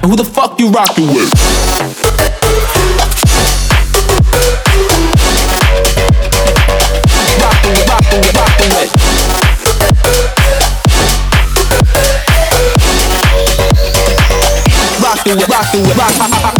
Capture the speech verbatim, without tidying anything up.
Who the fuck you rockin' with? Rockin' with, rockin' with, rockin' with. Rockin' with, rockin' with, rockin' with.